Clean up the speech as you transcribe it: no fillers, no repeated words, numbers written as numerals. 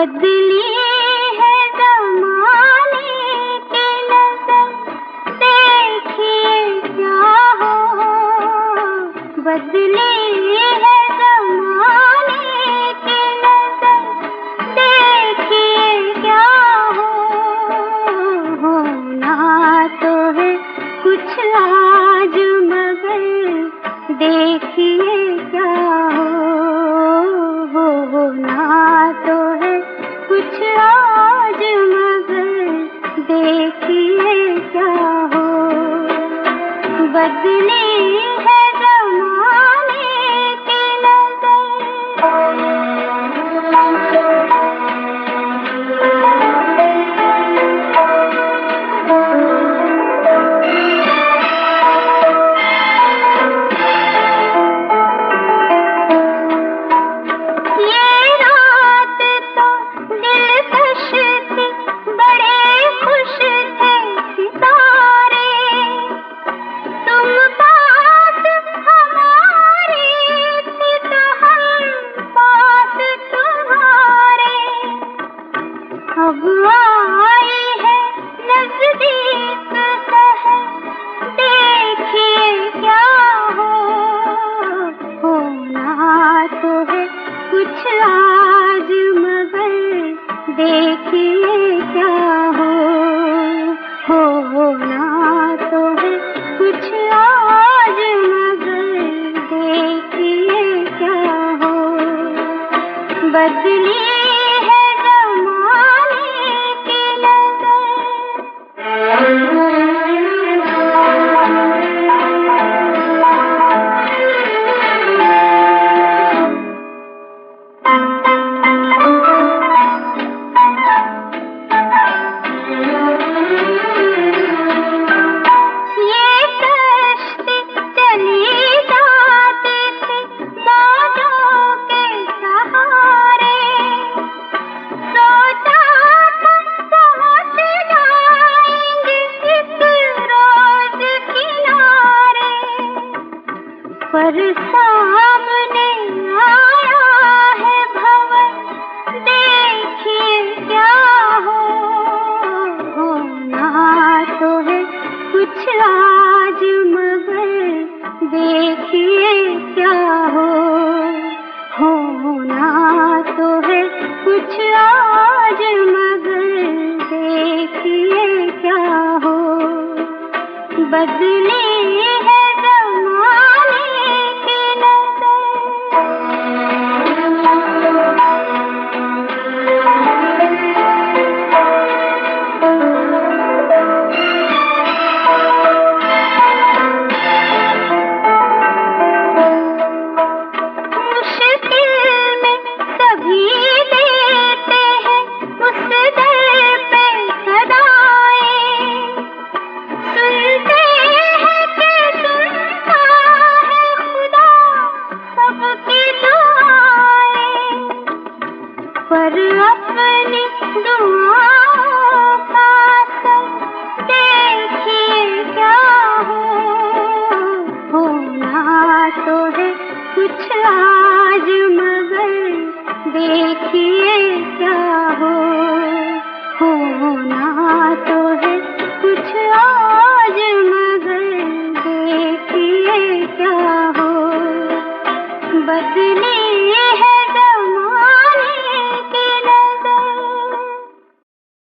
बदली है ज़माने की नज़र, देखिए क्या हो। बदली है ज़माने की नज़र, देखिए क्या हो। होना तो है कुछ आज मगर देखिए क्या हो। होना तो है कुछ आज मगर देखिए क्या हो। बदली है ज़माने की अब आई है नज़दीक शहर, देखिए क्या हो। होना तो है कुछ आज मगर देखिए क्या हो। होना तो है कुछ आज मगर देखिए क्या हो। बदली पर सामने आया है भंवर, देखिए क्या हो। होना तो है कुछ आज मगर देखिए क्या हो। होना तो है कुछ आज मगर देखिए क्या हो। बदली है पर अपनी दुआओं का असर देखिए क्या हो। होना तो है कुछ आज मगर देखिए क्या हो। होना तो है कुछ आज मगर देखिए क्या हो। बदली